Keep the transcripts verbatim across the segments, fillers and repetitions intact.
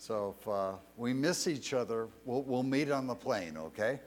So if uh, we miss each other, we'll, we'll meet on the plane, okay?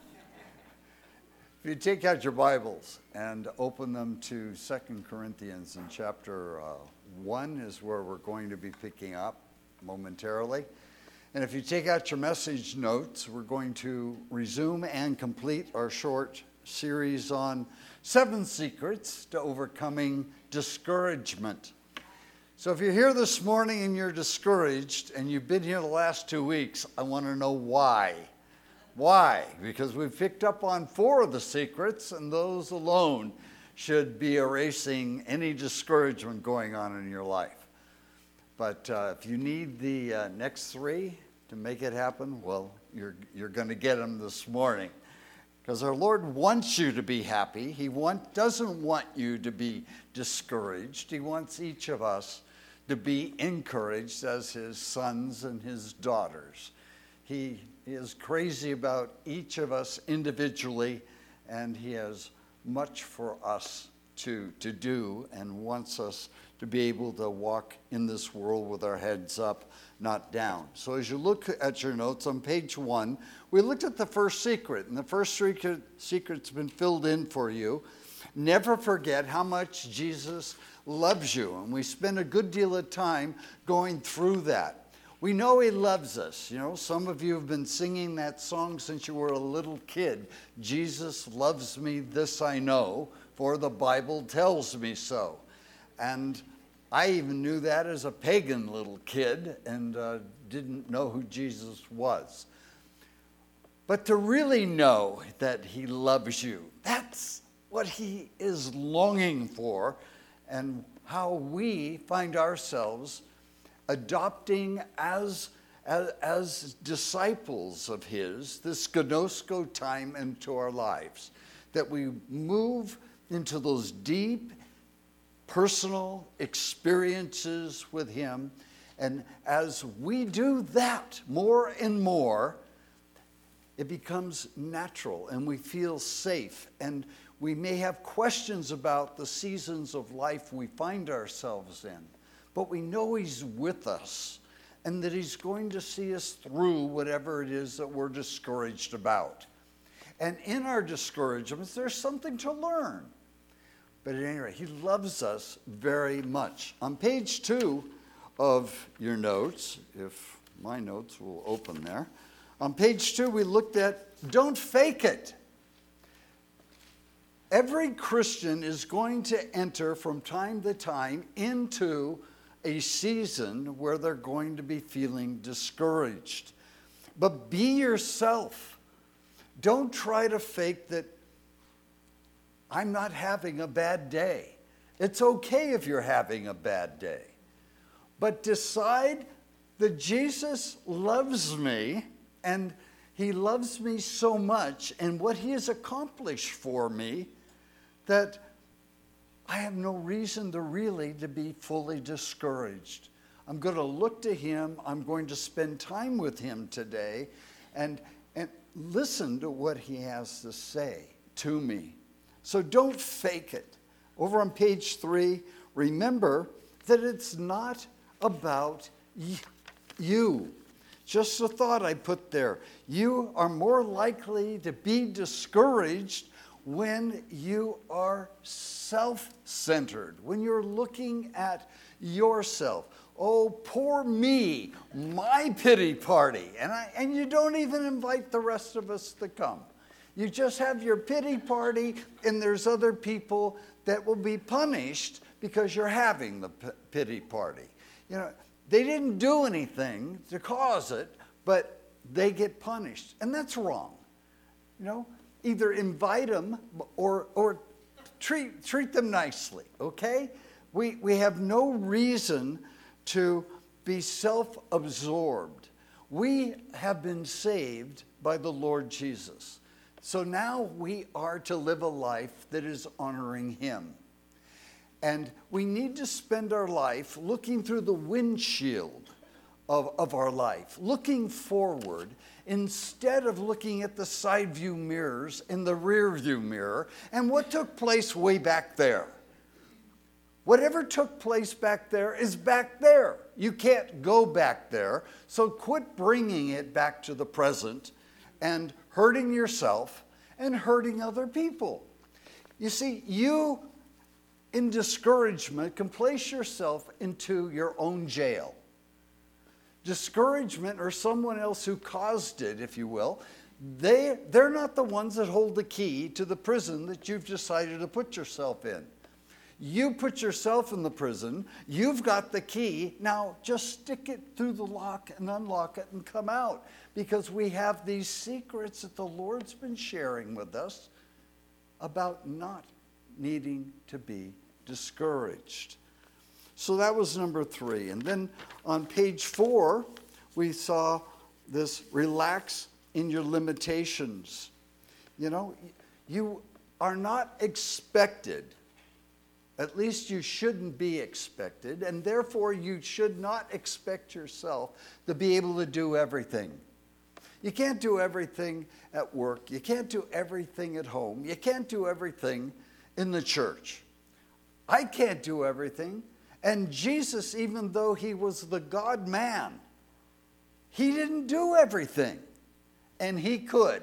If you take out your Bibles and open them to Second Corinthians in chapter uh, one is where we're going to be picking up momentarily. And if you take out your message notes, we're going to resume and complete our short series on seven secrets to overcoming discouragement. So if you're here this morning and you're discouraged and you've been here the last two weeks, I want to know why. Why? Because we've picked up on four of the secrets, and those alone should be erasing any discouragement going on in your life. But uh, if you need the uh, next three to make it happen, well, you're you're going to get them this morning. Because our Lord wants you to be happy. He want, doesn't want you to be discouraged. He wants each of us to be encouraged as his sons and his daughters. He is crazy about each of us individually, and he has much for us to, to do and wants us to be able to walk in this world with our heads up, not down. So as you look at your notes on page one, we looked at the first secret, and the first secret, secret's been filled in for you. Never forget how much Jesus loves you, and we spend a good deal of time going through that. We know he loves us. You know, some of you have been singing that song since you were a little kid. Jesus loves me, this I know, for the Bible tells me so. And I even knew that as a pagan little kid and uh, didn't know who Jesus was. But to really know that he loves you, that's what he is longing for, and how we find ourselves adopting as, as, as disciples of his this gnosko time into our lives, that we move into those deep personal experiences with him. And as we do that more and more, it becomes natural and we feel safe. And we may have questions about the seasons of life we find ourselves in, but we know he's with us and that he's going to see us through whatever it is that we're discouraged about. And in our discouragements, there's something to learn. But at any rate, he loves us very much. On page two of your notes, if my notes will open there, on page two we looked at don't fake it. Every Christian is going to enter from time to time into a season where they're going to be feeling discouraged. But be yourself. Don't try to fake that I'm not having a bad day. It's okay if you're having a bad day. But decide that Jesus loves me, and he loves me so much, and what he has accomplished for me, that I have no reason to really to be fully discouraged. I'm going to look to him. I'm going to spend time with him today and, and listen to what he has to say to me. So don't fake it. Over on page three, remember that it's not about y- you. Just a thought I put there. You are more likely to be discouraged when you are self-centered, when you're looking at yourself. Oh, poor me, my pity party. And, I, and you don't even invite the rest of us to come. You just have your pity party, and there's other people that will be punished because you're having the p- pity party. You know, they didn't do anything to cause it, but they get punished. And that's wrong. You know, either invite them or or treat treat them nicely, okay? We we have no reason to be self-absorbed. We have been saved by the Lord Jesus. So now we are to live a life that is honoring him. And we need to spend our life looking through the windshield of, of our life, looking forward instead of looking at the side view mirrors in the rear view mirror and what took place way back there. Whatever took place back there is back there. You can't go back there. So quit bringing it back to the present and hurting yourself and hurting other people. You see, you in discouragement can place yourself into your own jail. Discouragement, or someone else who caused it, if you will, they, they're not the ones that hold the key to the prison that you've decided to put yourself in. You put yourself in the prison, you've got the key, now just stick it through the lock and unlock it and come out. Because we have these secrets that the Lord's been sharing with us about not needing to be discouraged. So that was number three. And then on page four, we saw this relax in your limitations. You know, you are not expected, at least you shouldn't be expected, and therefore you should not expect yourself to be able to do everything. You can't do everything at work. You can't do everything at home. You can't do everything in the church. I can't do everything. And Jesus, even though he was the God-man, he didn't do everything. And he could.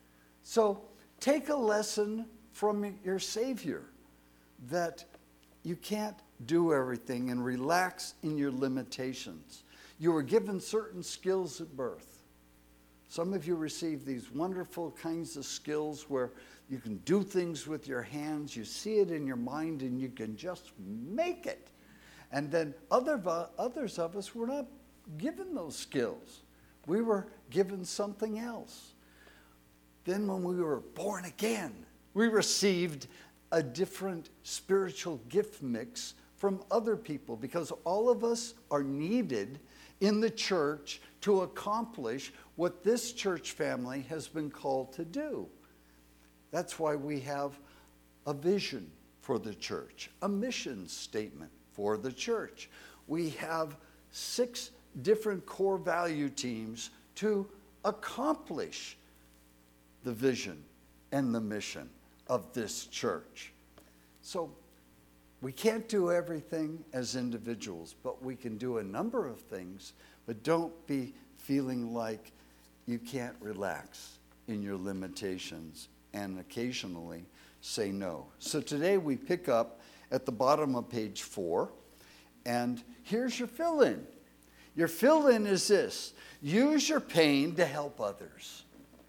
So take a lesson from your Savior that you can't do everything, and relax in your limitations. You were given certain skills at birth. Some of you receive these wonderful kinds of skills where you can do things with your hands, you see it in your mind, and you can just make it. And then other, others of us were not given those skills. We were given something else. Then when we were born again, we received a different spiritual gift mix from other people, because all of us are needed in the church to accomplish what this church family has been called to do. That's why we have a vision for the church, a mission statement for the church. We have six different core value teams to accomplish the vision and the mission of this church. So we can't do everything as individuals, but we can do a number of things. But don't be feeling like you can't relax in your limitations and occasionally say no. So today we pick up at the bottom of page four, and here's your fill-in. Your fill-in is this: use your pain to help others.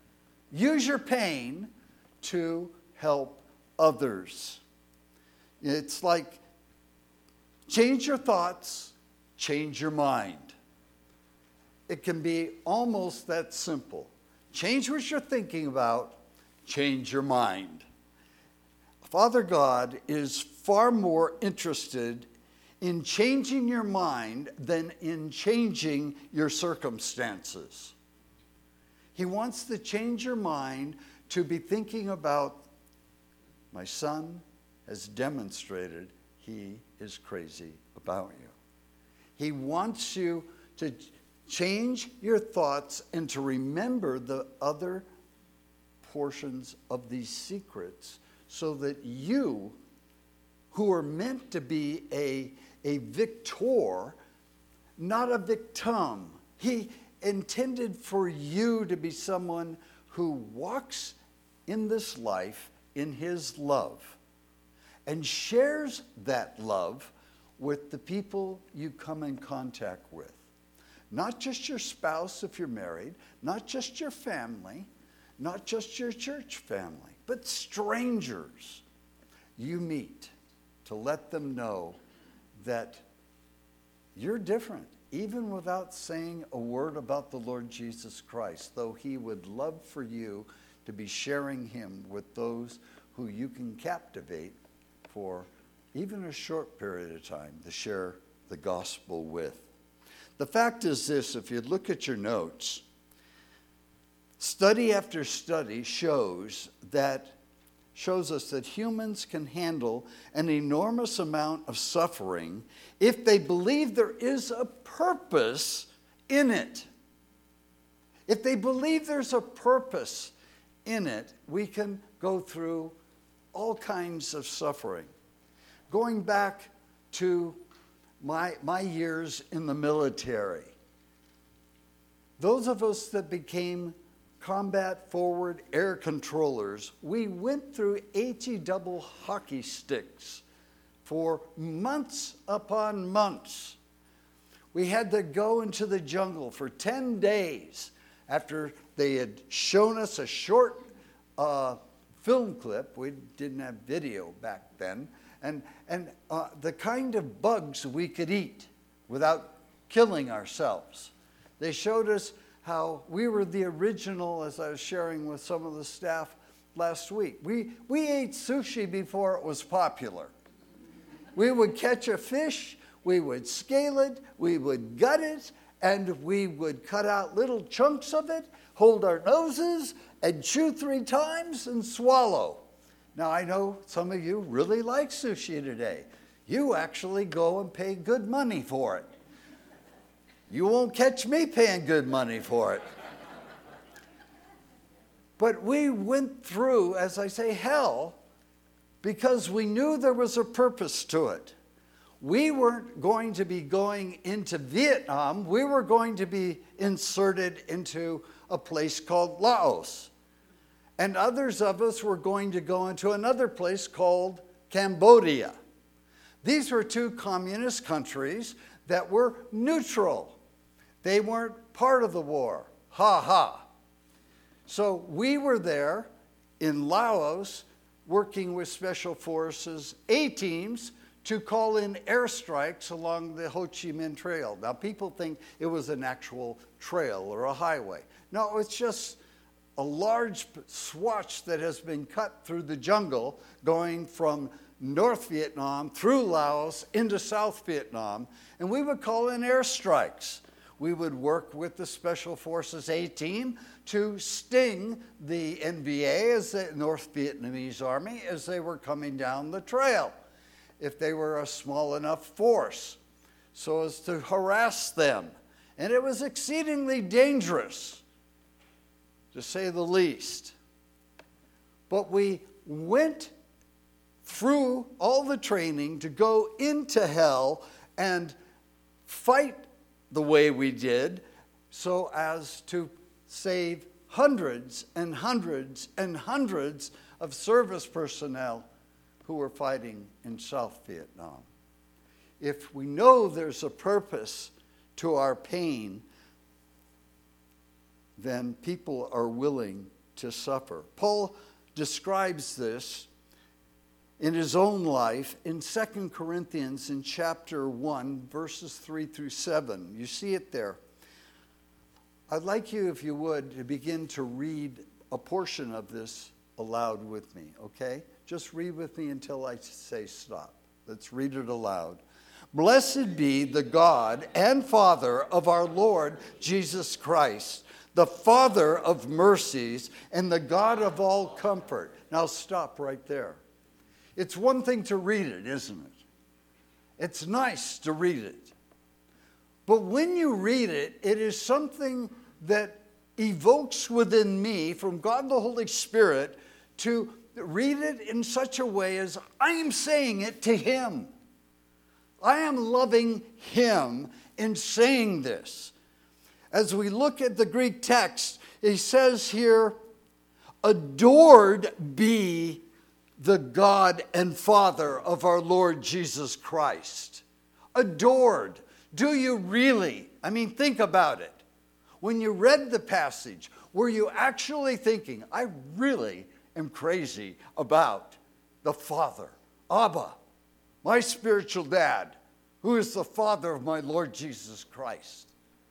Use your pain to help others. It's like change your thoughts, change your mind. It can be almost that simple. Change what you're thinking about, change your mind. Father God is far more interested in changing your mind than in changing your circumstances. He wants to change your mind to be thinking about, my son has demonstrated he is crazy about you. He wants you to change your thoughts and to remember the other portions of these secrets, so that you, who are meant to be a, a victor, not a victim. He intended for you to be someone who walks in this life in his love and shares that love with the people you come in contact with. Not just your spouse if you're married, not just your family, not just your church family, but strangers you meet, to let them know that you're different, even without saying a word about the Lord Jesus Christ, though he would love for you to be sharing him with those who you can captivate for even a short period of time to share the gospel with. The fact is this: if you look at your notes, study after study shows that shows us that humans can handle an enormous amount of suffering if they believe there is a purpose in it. If they believe there's a purpose in it, we can go through all kinds of suffering. Going back to my, my years in the military. Those of us that became combat forward air controllers, we went through HE double hockey sticks for months upon months. We had to go into the jungle for ten days after they had shown us a short uh, film clip. We didn't have video back then. And, and uh, the kind of bugs we could eat without killing ourselves. They showed us how we were the original, as I was sharing with some of the staff last week. We, we ate sushi before it was popular. We would catch a fish, we would scale it, we would gut it, and we would cut out little chunks of it, hold our noses, and chew three times and swallow. Now, I know some of you really like sushi today. You actually go and pay good money for it. You won't catch me paying good money for it. But we went through, as I say, hell, because we knew there was a purpose to it. We weren't going to be going into Vietnam. We were going to be inserted into a place called Laos. And others of us were going to go into another place called Cambodia. These were two communist countries that were neutral. They weren't part of the war. Ha ha. So we were there in Laos working with Special Forces A-teams to call in airstrikes along the Ho Chi Minh Trail. Now, people think it was an actual trail or a highway. No, it's just a large swatch that has been cut through the jungle going from North Vietnam through Laos into South Vietnam, and we would call in airstrikes. We would work with the Special Forces A-team to sting the N V A, as the North Vietnamese Army, as they were coming down the trail, if they were a small enough force, so as to harass them. And it was exceedingly dangerous, to say the least. But we went through all the training to go into hell and fight the way we did so as to save hundreds and hundreds and hundreds of service personnel who were fighting in South Vietnam. If we know there's a purpose to our pain, then people are willing to suffer. Paul describes this in his own life in Second Corinthians in chapter one, verses three through seven. You see it there. I'd like you, if you would, to begin to read a portion of this aloud with me, okay? Just read with me until I say stop. Let's read it aloud. Blessed be the God and Father of our Lord Jesus Christ, the Father of mercies and the God of all comfort. Now stop right there. It's one thing to read it, isn't it? It's nice to read it. But when you read it, it is something that evokes within me from God the Holy Spirit to read it in such a way as I am saying it to Him. I am loving Him in saying this. As we look at the Greek text, he says here, adored be the God and Father of our Lord Jesus Christ. Adored. Do you really? I mean, think about it. When you read the passage, were you actually thinking, I really am crazy about the Father, Abba, my spiritual dad, who is the Father of my Lord Jesus Christ?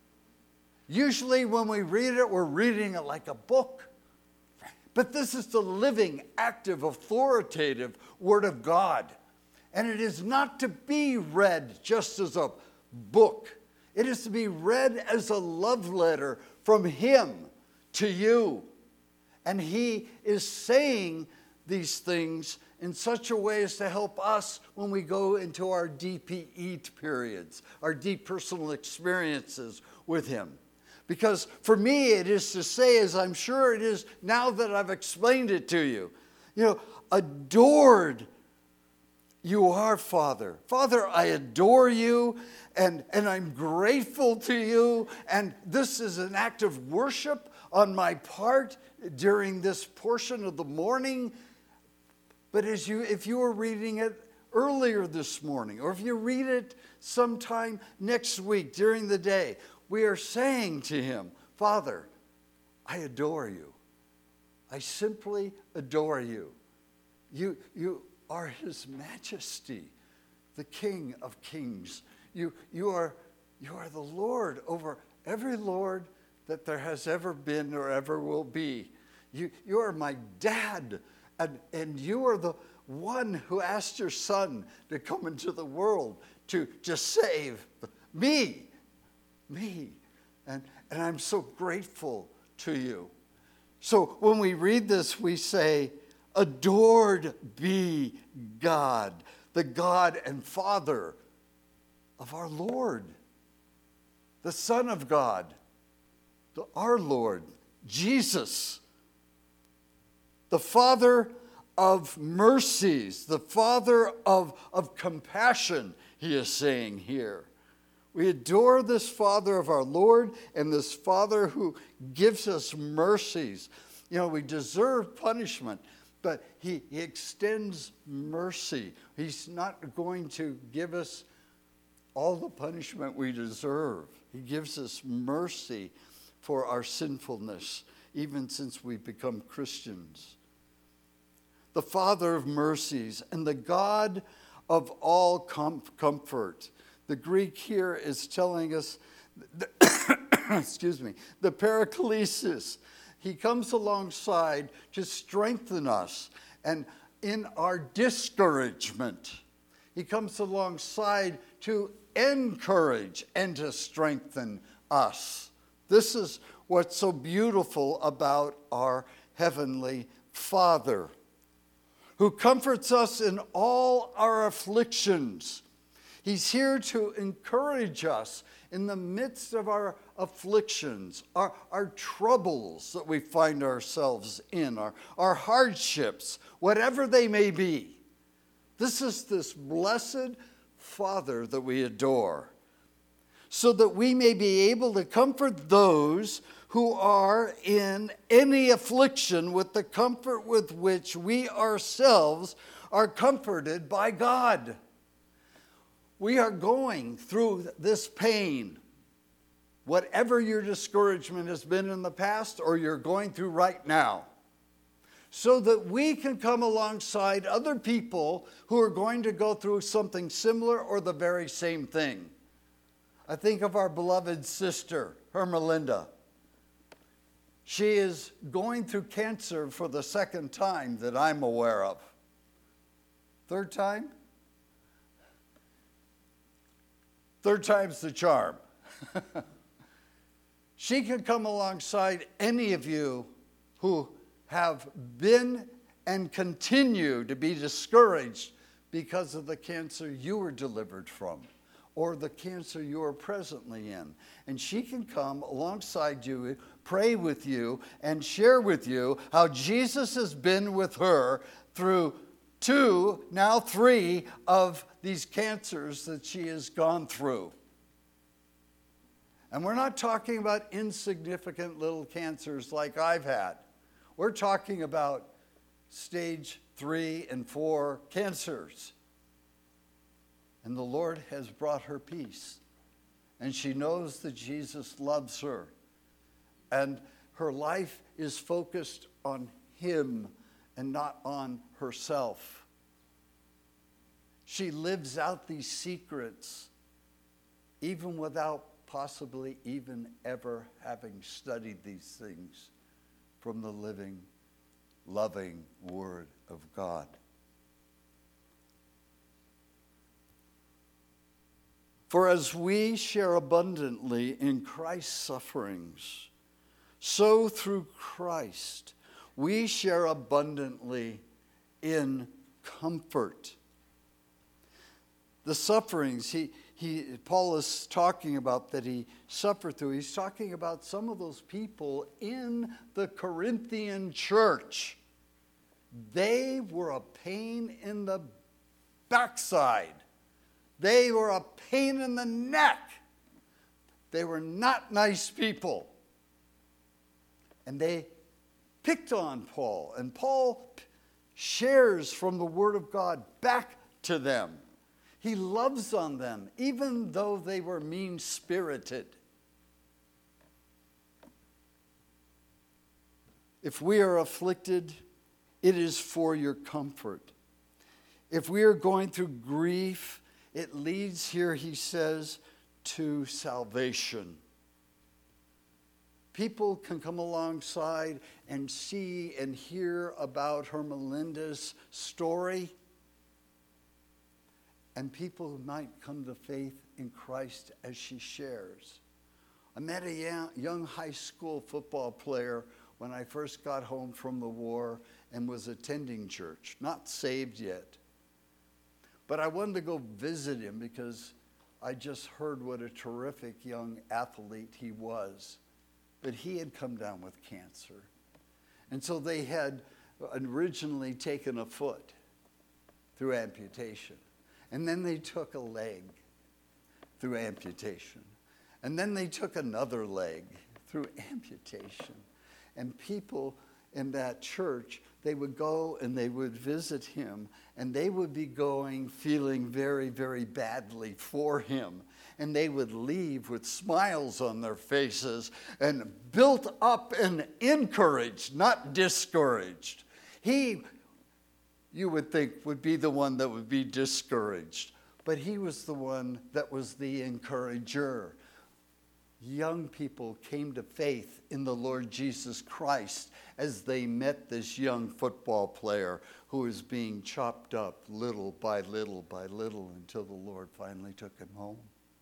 Usually when we read it, we're reading it like a book. But this is the living, active, authoritative Word of God. And it is not to be read just as a book. It is to be read as a love letter from Him to you. And He is saying these things in such a way as to help us when we go into our D P E periods, our deep personal experiences with Him. Because for me, it is to say, as I'm sure it is now that I've explained it to you, you know, adored you are, Father. Father, I adore you, and, and I'm grateful to you, and this is an act of worship on my part during this portion of the morning. But as you, if you were reading it earlier this morning, or if you read it sometime next week during the day, we are saying to him, Father, I adore you. I simply adore you. You, you are his majesty, the King of kings. You, you, are, you are the Lord over every Lord that there has ever been or ever will be. You, you are my dad, and, and you are the one who asked your son to come into the world to just save me, me. And, and I'm so grateful to you. So when we read this, we say, adored be God, the God and Father of our Lord, the Son of God, the, our Lord, Jesus, the Father of mercies, the Father of, of compassion, he is saying here. We adore this Father of our Lord and this Father who gives us mercies. You know, we deserve punishment, but he, he extends mercy. He's not going to give us all the punishment we deserve. He gives us mercy for our sinfulness, even since we become Christians. The Father of mercies and the God of all com- comfort. The Greek here is telling us, the, excuse me, the Paraklesis. He comes alongside to strengthen us, and in our discouragement, he comes alongside to encourage and to strengthen us. This is what's so beautiful about our Heavenly Father, who comforts us in all our afflictions. He's here to encourage us in the midst of our afflictions, our, our troubles that we find ourselves in, our, our hardships, whatever they may be. This is this blessed Father that we adore, so that we may be able to comfort those who are in any affliction with the comfort with which we ourselves are comforted by God. We are going through this pain, whatever your discouragement has been in the past or you're going through right now, so that we can come alongside other people who are going to go through something similar or the very same thing. I think of our beloved sister, Hermelinda. She is going through cancer for the second time that I'm aware of. Third time? Third time's the charm. She can come alongside any of you who have been and continue to be discouraged because of the cancer you were delivered from, or the cancer you are presently in. And she can come alongside you, pray with you, and share with you how Jesus has been with her through two, now three, of these cancers that she has gone through. And we're not talking about insignificant little cancers like I've had. We're talking about stage three and four cancers. And the Lord has brought her peace. And she knows that Jesus loves her. And her life is focused on him and not on herself. She lives out these secrets even without possibly even ever having studied these things from the living, loving Word of God. For as we share abundantly in Christ's sufferings, so through Christ we share abundantly in comfort. The sufferings he, he, Paul is talking about that he suffered through, he's talking about some of those people in the Corinthian church. They were a pain in the backside. They were a pain in the neck. They were not nice people. And they picked on Paul. And Paul shares from the Word of God back to them. He loves on them, even though they were mean-spirited. If we are afflicted, it is for your comfort. If we are going through grief, it leads here, he says, to salvation. People can come alongside and see and hear about Hermelinda's story. And people might come to faith in Christ as she shares. I met a young high school football player when I first got home from the war and was attending church, not saved yet. But I wanted to go visit him because I just heard what a terrific young athlete he was. But he had come down with cancer. And so they had originally taken a foot through amputation. And then they took a leg through amputation. And then they took another leg through amputation. And people in that church, they would go and they would visit him, and they would be going feeling very, very badly for him. And they would leave with smiles on their faces and built up and encouraged, not discouraged. He, you would think, would be the one that would be discouraged. But he was the one that was the encourager. Young people came to faith in the Lord Jesus Christ as they met this young football player who was being chopped up little by little by little until the Lord finally took him home.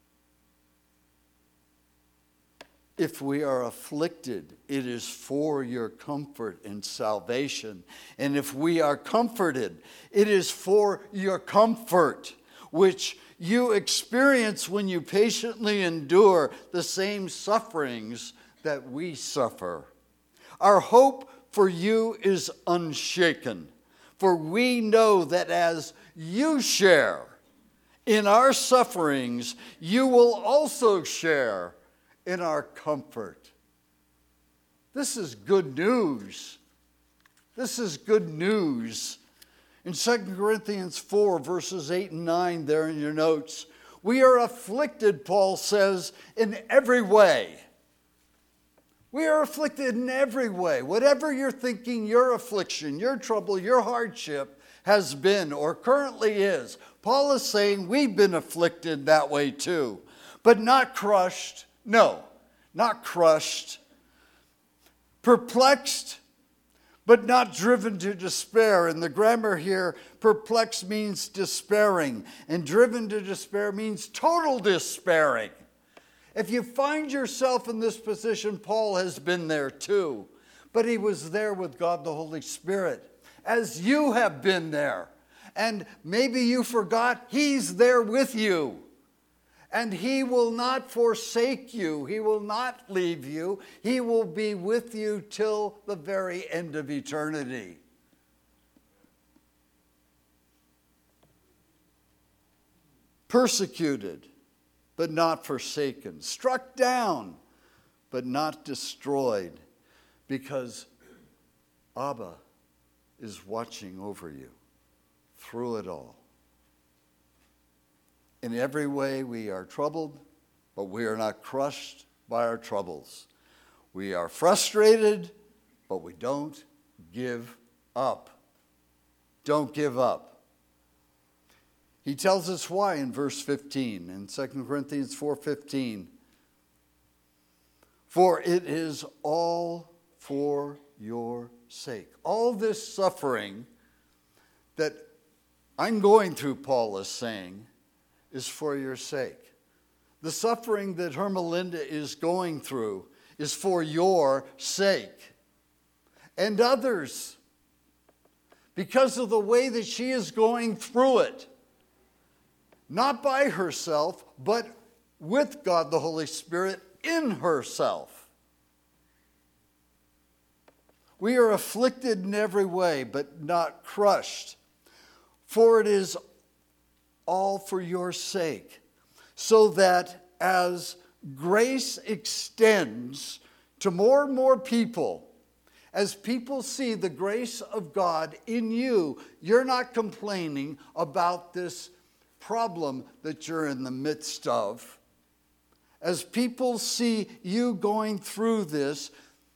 If we are afflicted, it is for your comfort and salvation. And if we are comforted, it is for your comfort, which you experience when you patiently endure the same sufferings that we suffer. Our hope for you is unshaken, for we know that as you share in our sufferings, you will also share in our comfort. This is good news. This is good news. In Second Corinthians four, verses eight and nine, there in your notes, we are afflicted, Paul says, in every way. We are afflicted in every way. Whatever you're thinking your affliction, your trouble, your hardship has been or currently is, Paul is saying we've been afflicted that way too, but not crushed. No, not crushed. Perplexed, but not driven to despair. And the grammar here, perplexed means despairing, and driven to despair means total despairing. If you find yourself in this position, Paul has been there too. But he was there with God the Holy Spirit, as you have been there. And maybe you forgot, he's there with you. And he will not forsake you. He will not leave you. He will be with you till the very end of eternity. Persecuted, but not forsaken. Struck down, but not destroyed. Because Abba is watching over you through it all. In every way we are troubled, but we are not crushed by our troubles. We are frustrated, but we don't give up. Don't give up. He tells us why in verse fifteen, in Second Corinthians four fifteen. For it is all for your sake. All this suffering that I'm going through, Paul is saying, is for your sake. The suffering that Hermelinda is going through is for your sake and others, because of the way that she is going through it, not by herself, but with God the Holy Spirit in herself. We are afflicted in every way, but not crushed. For it is all for your sake, so that as grace extends to more and more people, as people see the grace of God in you, you're not complaining about this problem that you're in the midst of. As people see you going through this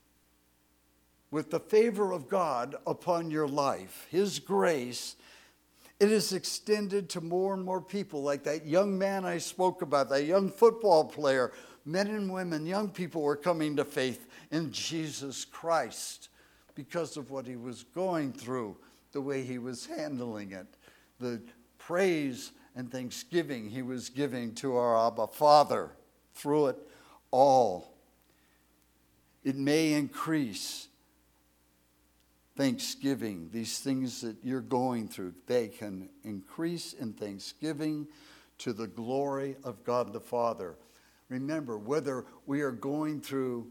with the favor of God upon your life, His grace, it is extended to more and more people, like that young man I spoke about, that young football player. Men and women, young people were coming to faith in Jesus Christ because of what he was going through, the way he was handling it, the praise and thanksgiving he was giving to our Abba Father through it all. It may increase thanksgiving, these things that you're going through, they can increase in thanksgiving to the glory of God the Father. Remember, whether we are going through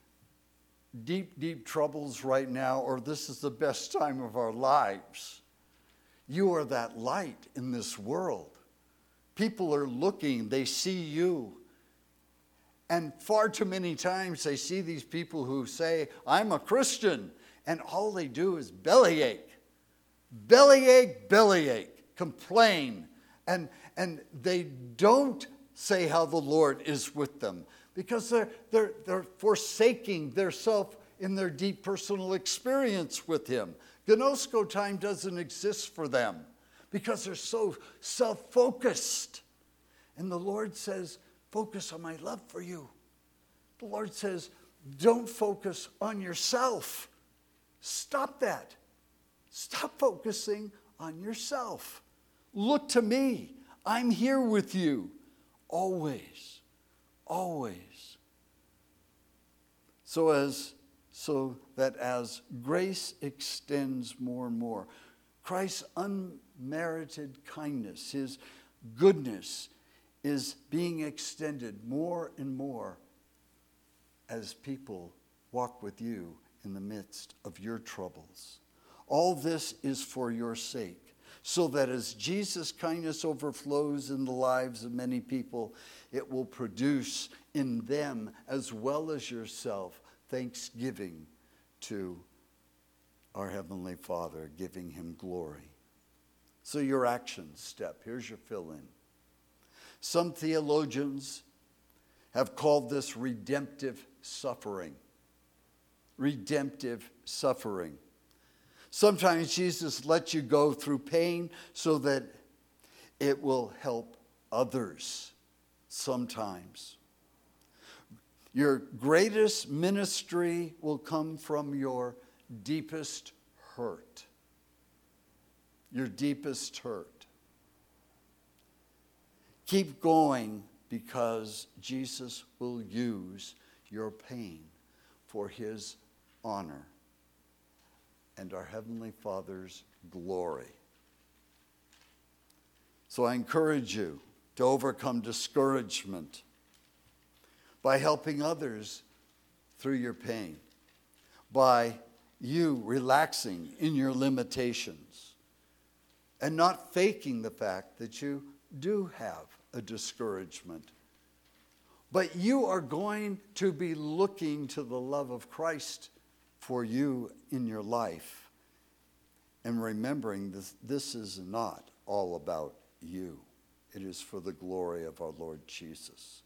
deep, deep troubles right now, or this is the best time of our lives, you are that light in this world. People are looking, they see you. And far too many times they see these people who say, I'm a Christian, and all they do is bellyache. Bellyache, bellyache, complain. And, and they don't say how the Lord is with them, because they're, they're, they're forsaking their self in their deep personal experience with Him. Gnosko time doesn't exist for them because they're so self-focused. And the Lord says, focus on my love for you. The Lord says, don't focus on yourself. Stop that. Stop focusing on yourself. Look to me. I'm here with you. Always. Always. So as so that as grace extends more and more, Christ's unmerited kindness, His goodness, is being extended more and more as people walk with you in the midst of your troubles. All this is for your sake, so that as Jesus' kindness overflows in the lives of many people, it will produce in them, as well as yourself, thanksgiving to our Heavenly Father, giving Him glory. So your action step, here's your fill-in. Some theologians have called this redemptive suffering. Redemptive suffering. Sometimes Jesus lets you go through pain so that it will help others. Sometimes. Your greatest ministry will come from your deepest hurt. Your deepest hurt. Keep going, because Jesus will use your pain for His honor and our Heavenly Father's glory. So I encourage you to overcome discouragement by helping others through your pain, by you relaxing in your limitations and not faking the fact that you do have a discouragement. But you are going to be looking to the love of Christ for you in your life and remembering this, this is not all about you. It is for the glory of our Lord Jesus.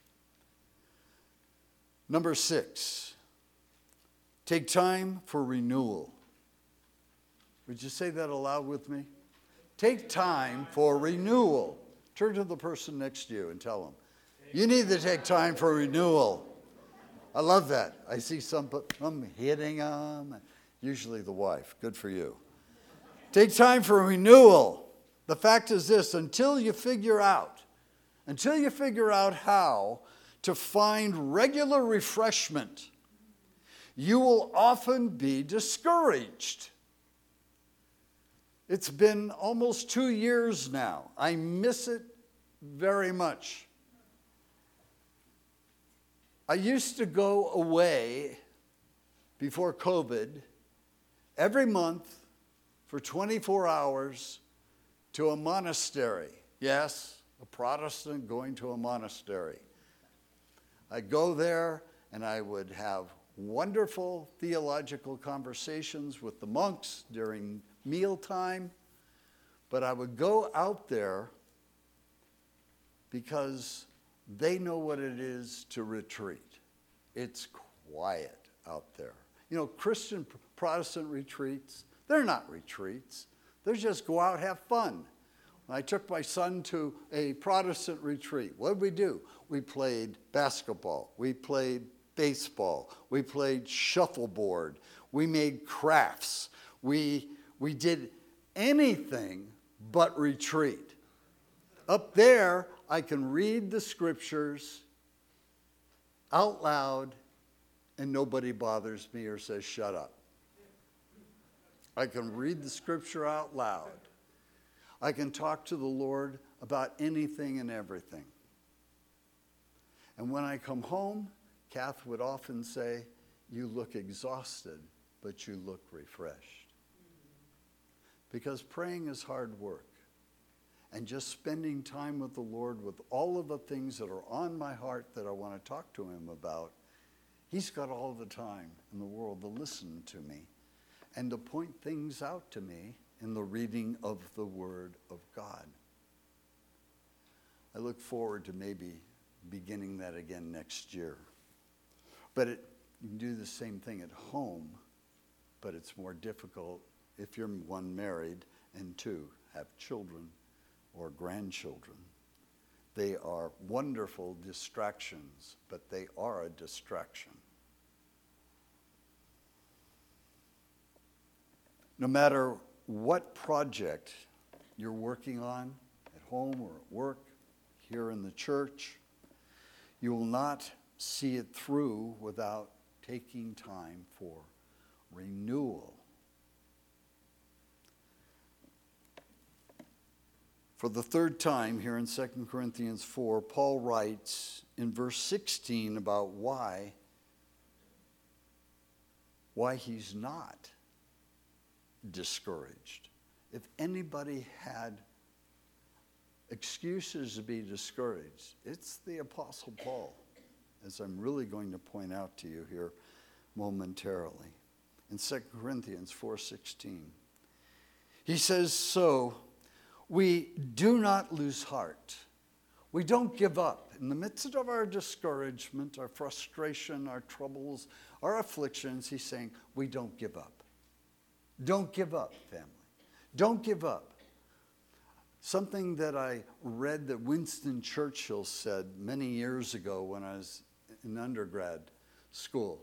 Number six, take time for renewal. Would you say that aloud with me? Take time for renewal. Turn to the person next to you and tell them, you need to take time for renewal. I love that. I see some, some hitting them. Usually the wife. Good for you. Take time for renewal. The fact is this, until you figure out, until you figure out how to find regular refreshment, you will often be discouraged. It's been almost two years now. I miss it very much. I used to go away before COVID every month for twenty-four hours to a monastery. Yes, a Protestant going to a monastery. I'd go there and I would have wonderful theological conversations with the monks during mealtime, but I would go out there because they know what it is to retreat. It's quiet out there. You know, Christian Protestant retreats, they're not retreats. They're just go out, have fun. When I took my son to a Protestant retreat, what did we do? We played basketball. We played baseball. We played shuffleboard. We made crafts. We, we did anything but retreat. Up there, I can read the scriptures out loud, and nobody bothers me or says, shut up. I can read the scripture out loud. I can talk to the Lord about anything and everything. And when I come home, Kath would often say, you look exhausted, but you look refreshed. Because praying is hard work. And just spending time with the Lord with all of the things that are on my heart that I want to talk to him about, he's got all the time in the world to listen to me and to point things out to me in the reading of the Word of God. I look forward to maybe beginning that again next year. But it, you can do the same thing at home, but it's more difficult if you're, one, married, and two, have children or grandchildren. They are wonderful distractions, but they are a distraction. No matter what project you're working on, at home or at work, here in the church, you will not see it through without taking time for renewal. For the third time here in Second Corinthians four, Paul writes in verse sixteen about why, why he's not discouraged. If anybody had excuses to be discouraged, it's the Apostle Paul, as I'm really going to point out to you here momentarily. In Second Corinthians four sixteen, he says, so we do not lose heart. We don't give up. In the midst of our discouragement, our frustration, our troubles, our afflictions, he's saying, we don't give up. Don't give up, family. Don't give up. Something that I read that Winston Churchill said many years ago when I was in undergrad school.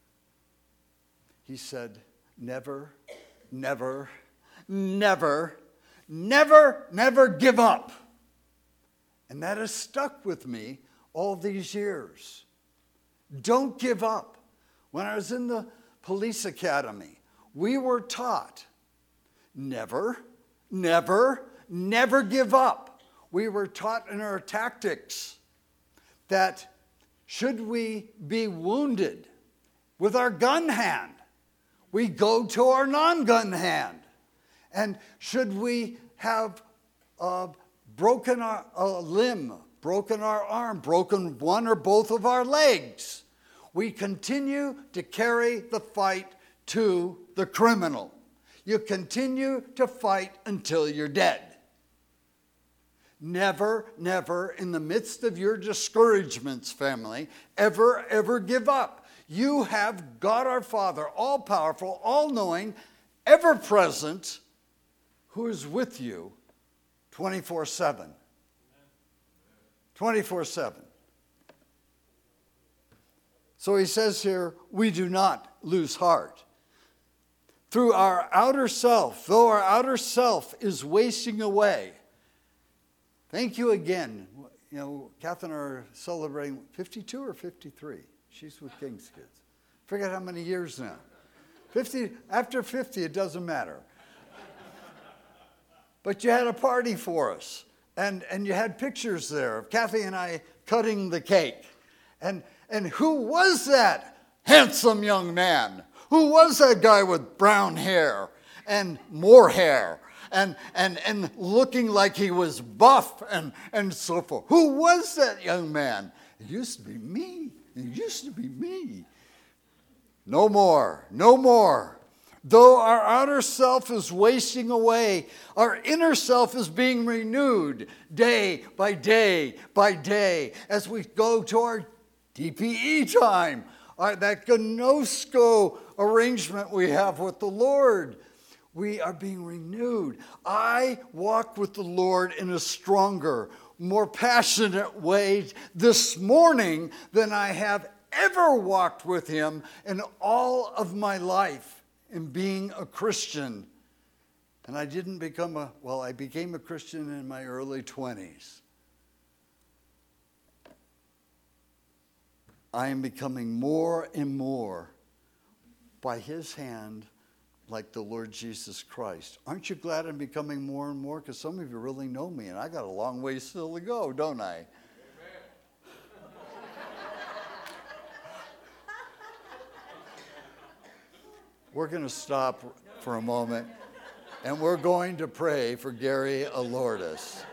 He said, never, never, never, never, never give up. And that has stuck with me all these years. Don't give up. When I was in the police academy, we were taught never, never, never give up. We were taught in our tactics that should we be wounded with our gun hand, we go to our non-gun hand. And should we have uh, broken our, a limb, broken our arm, broken one or both of our legs, we continue to carry the fight to the criminal. You continue to fight until you're dead. Never, never, in the midst of your discouragements, family, ever, ever give up. You have God our Father, all-powerful, all-knowing, ever-present, who is with you twenty-four seven. twenty-four seven. So he says here, we do not lose heart. Through our outer self, though our outer self is wasting away. Thank you again. You know, Kath and I are celebrating fifty-two or fifty-three. She's with King's Kids. Forget how many years now. fifty, after fifty, it doesn't matter. But you had a party for us. And, and you had pictures there of Kathy and I cutting the cake. And, and who was that handsome young man? Who was that guy with brown hair and more hair and, and, and looking like he was buff and, and so forth. Who was that young man? It used to be me. It used to be me. No more. No more. Though our outer self is wasting away, our inner self is being renewed day by day by day as we go to our D P E time, our, that gnosko arrangement we have with the Lord. We are being renewed. I walk with the Lord in a stronger, more passionate way this morning than I have ever walked with him in all of my life. In being a Christian. And I didn't become a, well, I became a Christian in my early twenties. I am becoming more and more by his hand like the Lord Jesus Christ. Aren't you glad I'm becoming more and more? Because some of you really know me, and I got a long way still to go, don't I? We're going to stop for a moment, and we're going to pray for Gary Alordis.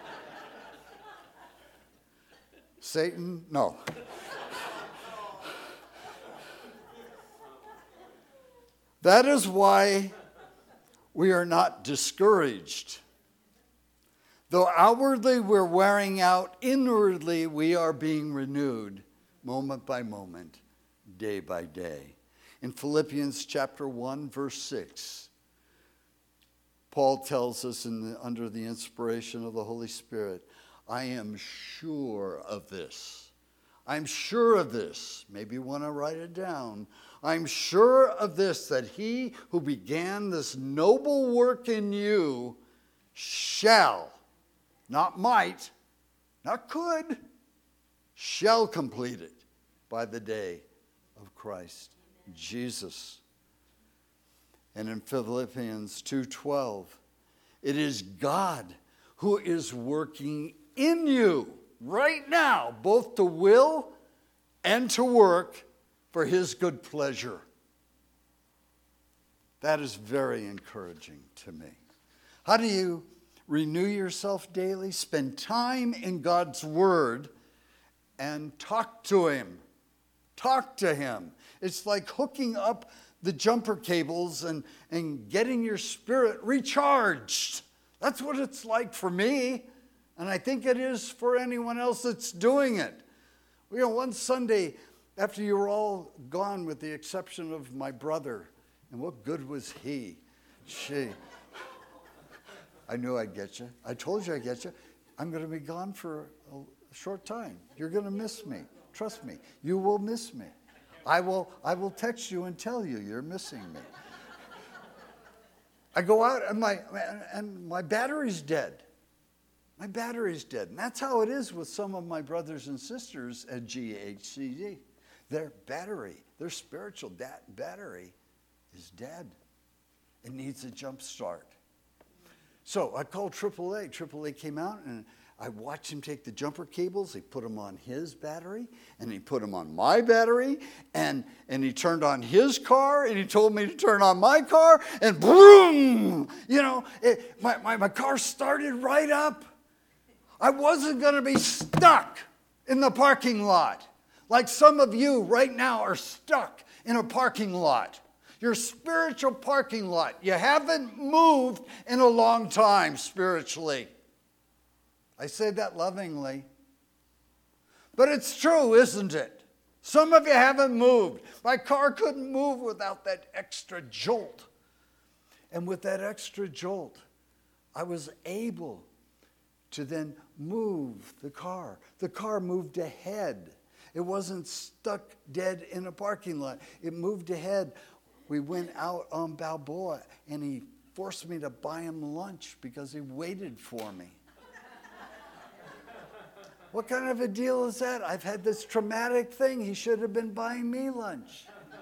Satan, no. That is why we are not discouraged. Though outwardly we're wearing out, inwardly we are being renewed moment by moment, day by day. In Philippians chapter one, verse six, Paul tells us in the, under the inspiration of the Holy Spirit, I am sure of this. I'm sure of this. Maybe you want to write it down. I'm sure of this, that he who began this noble work in you shall, not might, not could, shall complete it by the day of Christ Jesus. And in Philippians two twelve, it is God who is working in you right now, both to will and to work for his good pleasure. That is very encouraging to me. How do you renew yourself daily? Spend time in God's word and talk to him. Talk to him. It's like hooking up the jumper cables and, and getting your spirit recharged. That's what it's like for me. And I think it is for anyone else that's doing it. You know, one Sunday, after you were all gone with the exception of my brother, and what good was he? Gee, I knew I'd get you. I told you I'd get you. I'm going to be gone for a short time. You're going to miss me. Trust me. You will miss me. I will, I will text you and tell you you're missing me. I go out and my, and my battery's dead. My battery's dead. And that's how it is with some of my brothers and sisters at G H C D. Their battery, their spiritual da- battery is dead. It needs a jump start. So I called triple A. triple A came out and I watched him take the jumper cables. He put them on his battery, and he put them on my battery, and, and he turned on his car, and he told me to turn on my car, and boom! You know, it, my, my, my car started right up. I wasn't going to be stuck in the parking lot like some of you right now are stuck in a parking lot. Your spiritual parking lot. You haven't moved in a long time spiritually. I say that lovingly. But it's true, isn't it? Some of you haven't moved. My car couldn't move without that extra jolt. And with that extra jolt, I was able to then move the car. The car moved ahead. It wasn't stuck dead in a parking lot. It moved ahead. We went out on Balboa, and he forced me to buy him lunch because he waited for me. What kind of a deal is that? I've had this traumatic thing. He should have been buying me lunch.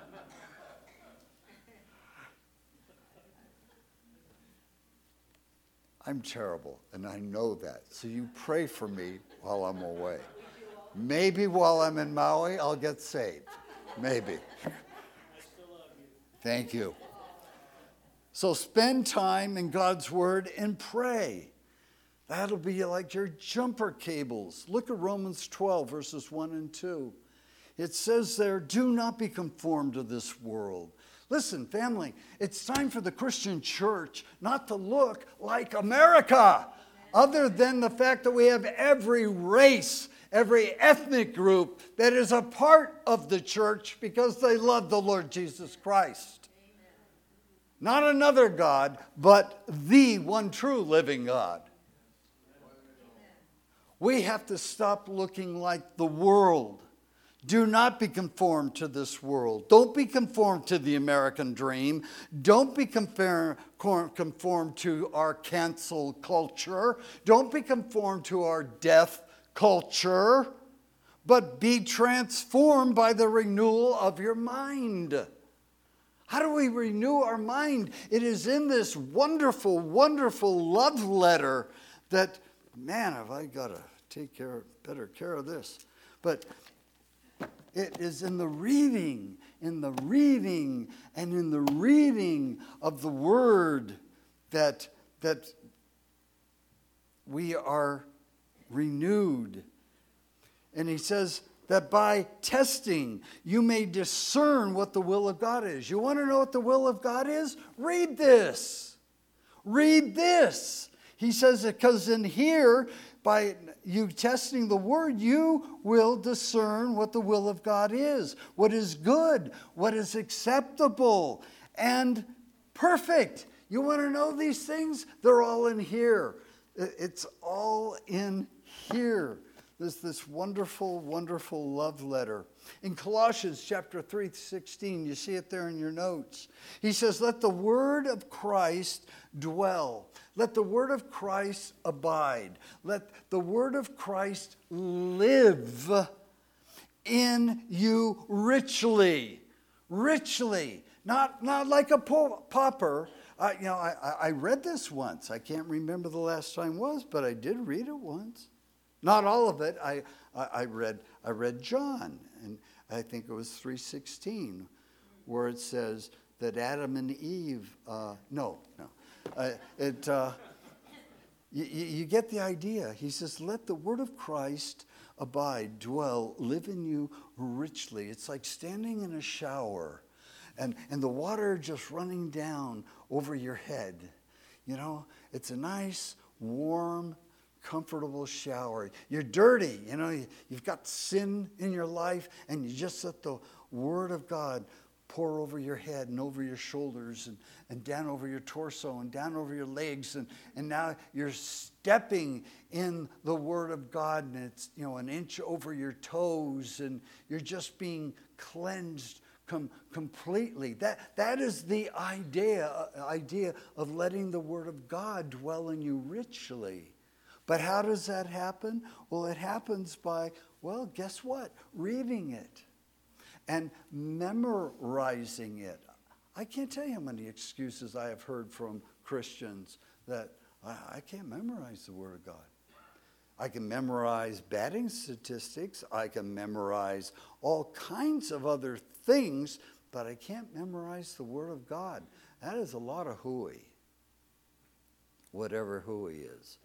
I'm terrible, and I know that. So you pray for me while I'm away. Maybe while I'm in Maui, I'll get saved. Maybe. Thank you. So spend time in God's Word and pray. That'll be like your jumper cables. Look at Romans twelve, verses one and two. It says there, do not be conformed to this world. Listen, family, it's time for the Christian church not to look like America, other than the fact that we have every race, every ethnic group that is a part of the church because they love the Lord Jesus Christ. Amen. Not another God, but the one true living God. Amen. We have to stop looking like the world. Do not be conformed to this world. Don't be conformed to the American dream. Don't be conformed to our cancel culture. Don't be conformed to our death culture. But be transformed by the renewal of your mind. How do we renew our mind? It is in this wonderful, wonderful love letter that, man, have I got to take care, better care of this. But it is in the reading, in the reading, and in the reading of the Word that, that we are renewed. And he says that by testing, you may discern what the will of God is. You want to know what the will of God is? Read this. Read this. He says that because in here, by you testing the Word, you will discern what the will of God is, what is good, what is acceptable, and perfect. You want to know these things? They're all in here. It's all in here. There's this wonderful, wonderful love letter. In Colossians chapter three, sixteen, you see it there in your notes. He says, let the word of Christ dwell. Let the word of Christ abide. Let the word of Christ live in you richly. Richly. Not, not like a pauper. Uh, you know, I, I read this once. I can't remember the last time it was, but I did read it once. Not all of it. I, I, I read I read John, and I think it was three sixteen, where it says that Adam and Eve. Uh, no, no, uh, it. Uh, you, you get the idea. He says, "Let the word of Christ abide, dwell, live in you richly." It's like standing in a shower, and and the water just running down over your head. You know, it's a nice, warm, comfortable shower. You're dirty, you know, you, you've got sin in your life, and you just let the Word of God pour over your head and over your shoulders and, and down over your torso and down over your legs, and, and now you're stepping in the Word of God, and it's, you know, an inch over your toes, and you're just being cleansed com- completely. That that is the idea, uh, idea of letting the Word of God dwell in you richly. But how does that happen? Well, it happens by, well, guess what? Reading it and memorizing it. I can't tell you how many excuses I have heard from Christians that I, I can't memorize the Word of God. I can memorize batting statistics. I can memorize all kinds of other things, but I can't memorize the Word of God. That is a lot of hooey, whatever hooey is.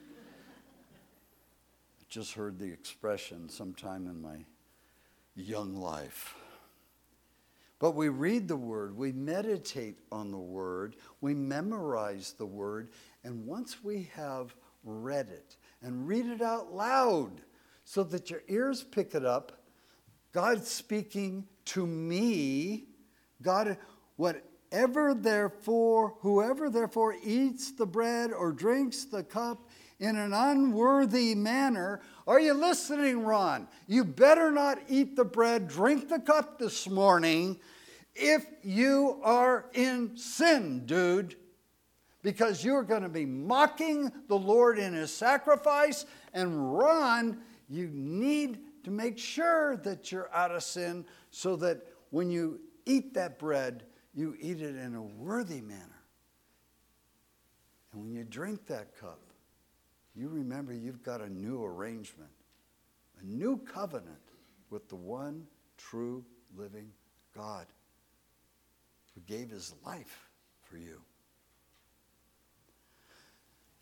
Just heard the expression sometime in my young life. But we read the Word, we meditate on the Word, we memorize the Word, and once we have read it, and read it out loud so that your ears pick it up, God's speaking to me, God, whatever therefore, whoever therefore eats the bread or drinks the cup in an unworthy manner. Are you listening, Ron? You better not eat the bread, drink the cup this morning if you are in sin, dude. Because you're going to be mocking the Lord in His sacrifice. And Ron, you need to make sure that you're out of sin so that when you eat that bread, you eat it in a worthy manner. And when you drink that cup, you remember you've got a new arrangement, a new covenant with the one true living God who gave His life for you.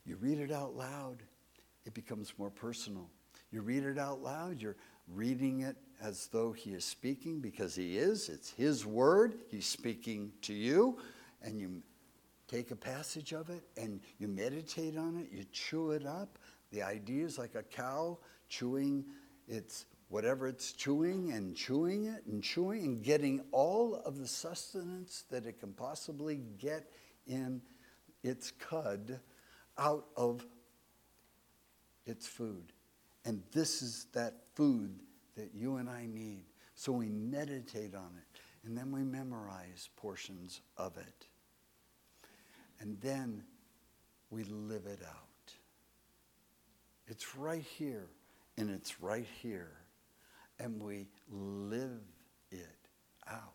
You read it out loud, it becomes more personal. You read it out loud, you're reading it as though he is speaking, because he is. It's his word. He's speaking to you, and you take a passage of it and you meditate on it. You chew it up. The idea is like a cow chewing its whatever it's chewing and chewing it and chewing and getting all of the sustenance that it can possibly get in its cud out of its food. And this is that food that you and I need. So we meditate on it, and then we memorize portions of it. And then we live it out. It's right here, and it's right here. And we live it out.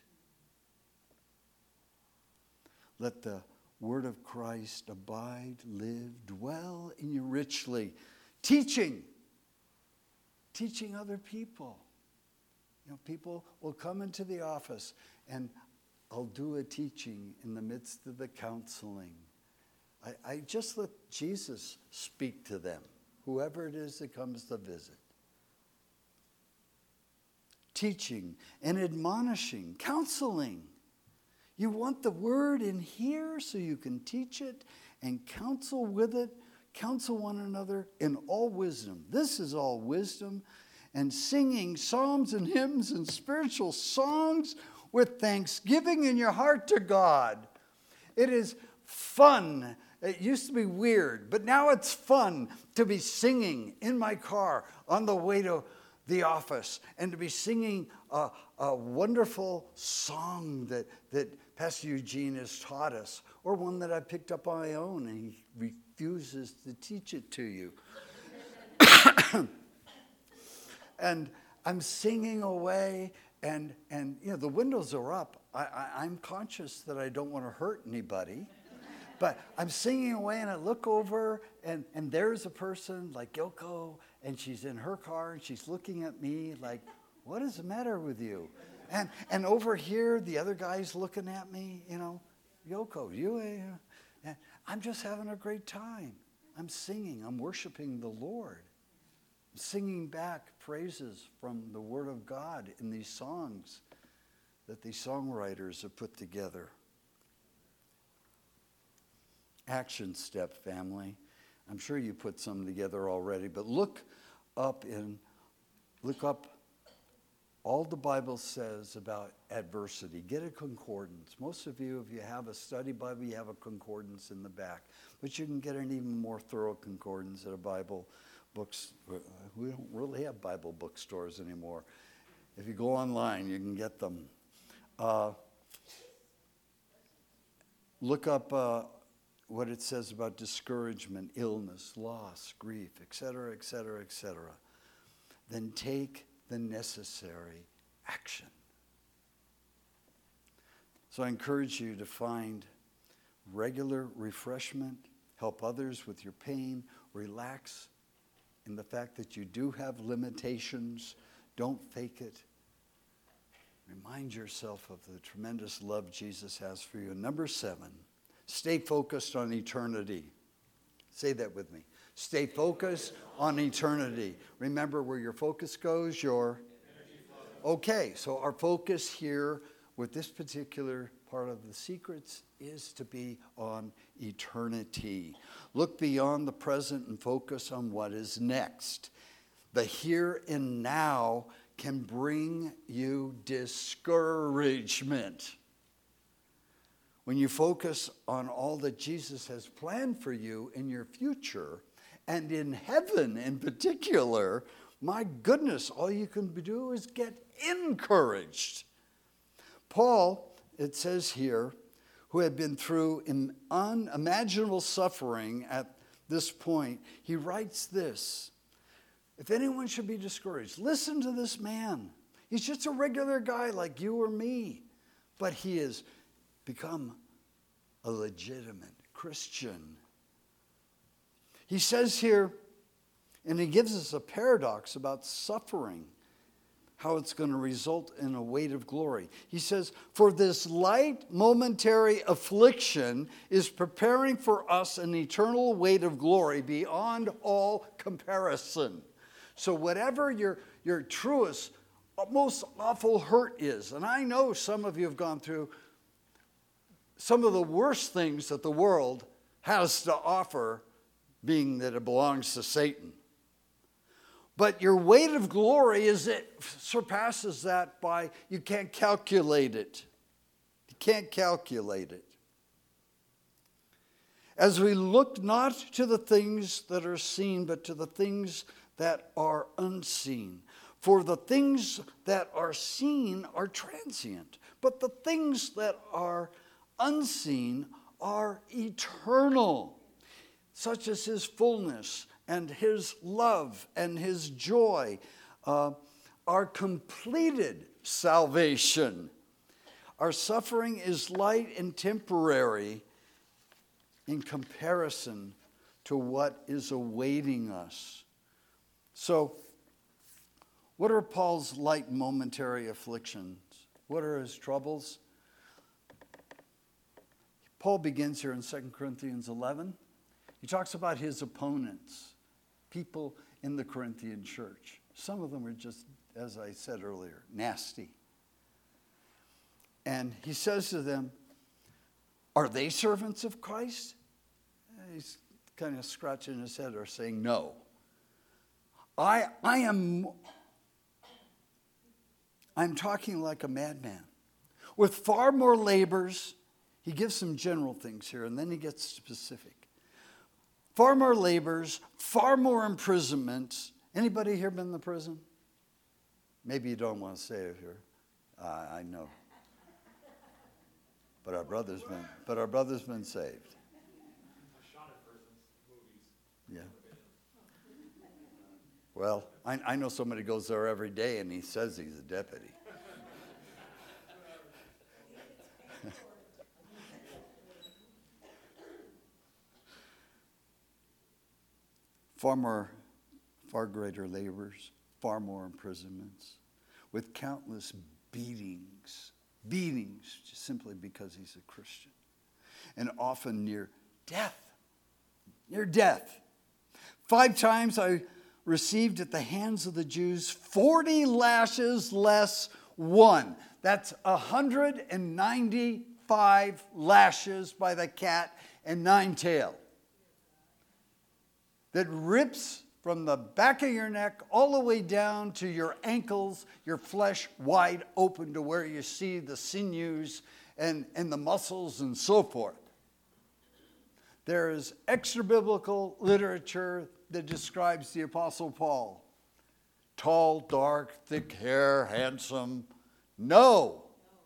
Let the word of Christ abide, live, dwell in you richly. Teaching. Teaching other people. You know, people will come into the office and I'll do a teaching in the midst of the counseling. I, I just let Jesus speak to them, whoever it is that comes to visit. Teaching and admonishing, counseling. You want the word in here so you can teach it and counsel with it. Counsel one another in all wisdom. This is all wisdom. And singing psalms and hymns and spiritual songs with thanksgiving in your heart to God. It is fun. It used to be weird, but now it's fun to be singing in my car on the way to the office and to be singing a, a wonderful song that, that Pastor Eugene has taught us, or one that I picked up on my own and he refuses to teach it to you. And I'm singing away, and, and you know, the windows are up. I, I, I'm conscious that I don't want to hurt anybody. But I'm singing away, and I look over, and, and there's a person like Yoko, and she's in her car, and she's looking at me like, what is the matter with you? And and over here, the other guy's looking at me, you know, Yoko, you, uh, and I'm just having a great time. I'm singing, I'm worshiping the Lord. I'm singing back praises from the Word of God in these songs that these songwriters have put together. Action step, family. I'm sure you put some together already, but look up in, look up all the Bible says about adversity. Get a concordance. Most of you, if you have a study Bible, you have a concordance in the back. But you can get an even more thorough concordance at a Bible books. We don't really have Bible bookstores anymore. If you go online, you can get them. Uh, look up uh, what it says about discouragement, illness, loss, grief, et cetera, et cetera, et cetera. Then take the necessary action. So I encourage you to find regular refreshment, help others with your pain, relax in the fact that you do have limitations. Don't fake it. Remind yourself of the tremendous love Jesus has for you. And number seven, stay focused on eternity. Say that with me. Stay focused on eternity. Remember, where your focus goes, your... Okay, so our focus here with this particular part of the secrets is to be on eternity. Look beyond the present and focus on what is next. The here and now can bring you discouragement. When you focus on all that Jesus has planned for you in your future, and in heaven in particular, my goodness, all you can do is get encouraged. Paul, it says here, who had been through unimaginable suffering at this point, he writes this: if anyone should be discouraged, listen to this man. He's just a regular guy like you or me, but he has become a legitimate Christian. He says here, and he gives us a paradox about suffering. how it's going to result in a weight of glory. He says, for this light momentary affliction is preparing for us an eternal weight of glory beyond all comparison. So whatever your, your truest, most awful hurt is, and I know some of you have gone through some of the worst things that the world has to offer, being that it belongs to Satan. But your weight of glory is it surpasses that by, you can't calculate it. You can't calculate it. As we look not to the things that are seen, but to the things that are unseen. For the things that are seen are transient, but the things that are unseen are eternal, such as his fullness and his love and his joy, uh, our completed salvation. Our suffering is light and temporary in comparison to what is awaiting us. So, what are Paul's light momentary afflictions? What are his troubles? Paul begins here in Second Corinthians eleven. He talks about his opponents, people in the Corinthian church. Some of them are just, as I said earlier, nasty. And he says to them, are they servants of Christ? He's kind of scratching his head or saying no. I, I am, I'm talking like a madman. With far more labors, he gives some general things here, and then he gets specific. Far more labors, far more imprisonments. Anybody here been in the prison? Maybe you don't want to say it here. Uh, I know. But our brother's been, but our brother's been saved. I shot at persons, movies. Yeah. Well, I, I know somebody goes there every day, and he says he's a deputy. Far more, far greater labors, far more imprisonments, with countless beatings, beatings just simply because he's a Christian, and often near death, near death. Five times I received at the hands of the Jews forty lashes less one. That's one hundred ninety-five lashes by the cat and nine tail. That rips from the back of your neck all the way down to your ankles, your flesh wide open to where you see the sinews and, and the muscles and so forth. There is extra-biblical literature that describes the Apostle Paul. Tall, dark, thick hair, handsome. No.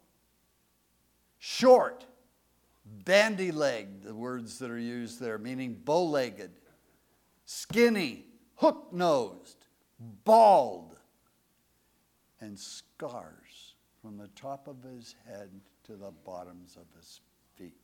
Short, bandy-legged, the words that are used there, meaning bow-legged. Skinny, hook-nosed, bald, and scars from the top of his head to the bottoms of his feet.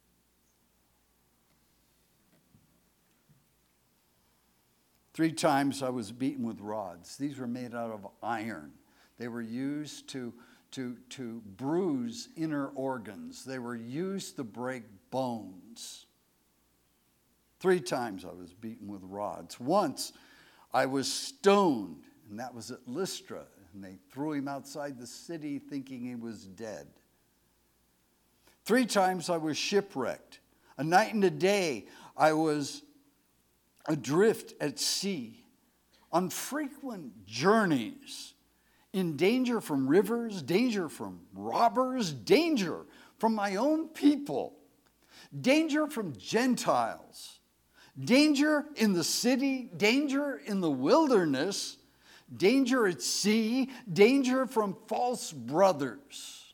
Three times I was beaten with rods. These were made out of iron. They were used to, to, to bruise inner organs. They were used to break bones. Three times I was beaten with rods. Once I was stoned, and that was at Lystra, and they threw him outside the city thinking he was dead. Three times I was shipwrecked. A night and a day I was adrift at sea, on frequent journeys, in danger from rivers, danger from robbers, danger from my own people, danger from Gentiles. Danger in the city, danger in the wilderness, danger at sea, danger from false brothers.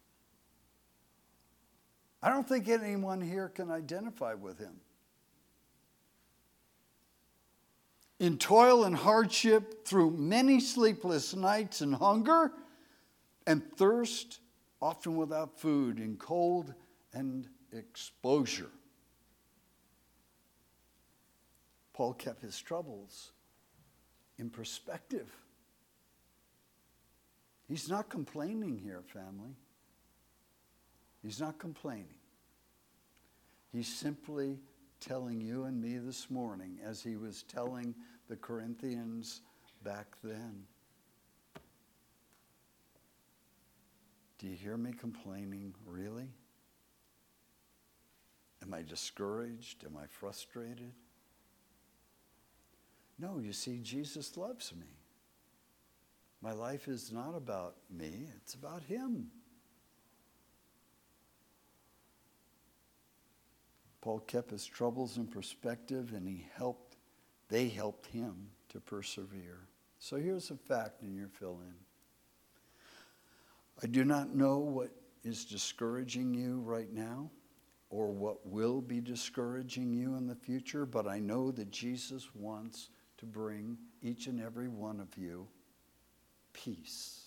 I don't think anyone here can identify with him. In toil and hardship, through many sleepless nights and hunger and thirst, often without food, in cold and exposure. Paul kept his troubles in perspective. He's not complaining here, family. He's not complaining. He's simply telling you and me this morning, as he was telling the Corinthians back then. Do you hear me complaining, really? Am I discouraged? Am I frustrated? No, you see, Jesus loves me. My life is not about me, it's about him. Paul kept his troubles in perspective, and he helped, they helped him to persevere. So here's a fact in your fill-in. I do not know what is discouraging you right now or what will be discouraging you in the future, but I know that Jesus wants to bring each and every one of you peace.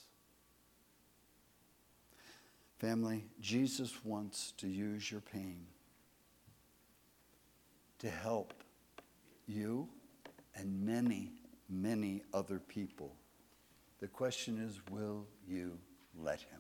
Family, Jesus wants to use your pain to help you and many, many other people. The question is, will you let him?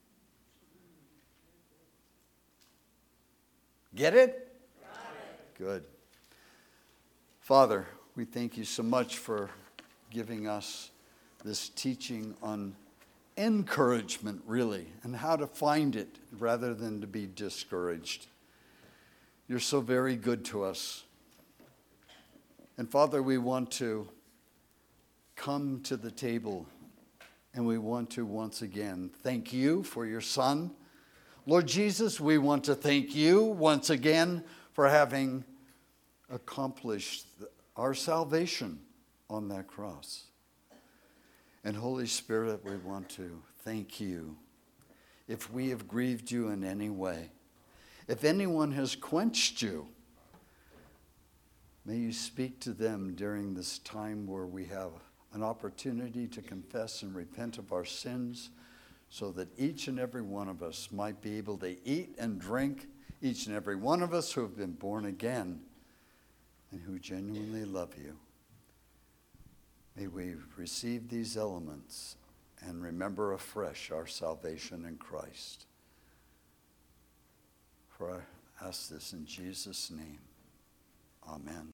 Get it? Got it. Good. Father, we thank you so much for giving us this teaching on encouragement, really, and how to find it rather than to be discouraged. You're so very good to us. And Father, we want to come to the table, and we want to once again thank you for your Son. Lord Jesus, we want to thank you once again for having accomplished our salvation on that cross. And Holy Spirit, we want to thank you if we have grieved you in any way. If anyone has quenched you, may you speak to them during this time where we have an opportunity to confess and repent of our sins, so that each and every one of us might be able to eat and drink, each and every one of us who have been born again and who genuinely love you. May we receive these elements and remember afresh our salvation in Christ. For I ask this in Jesus' name. Amen.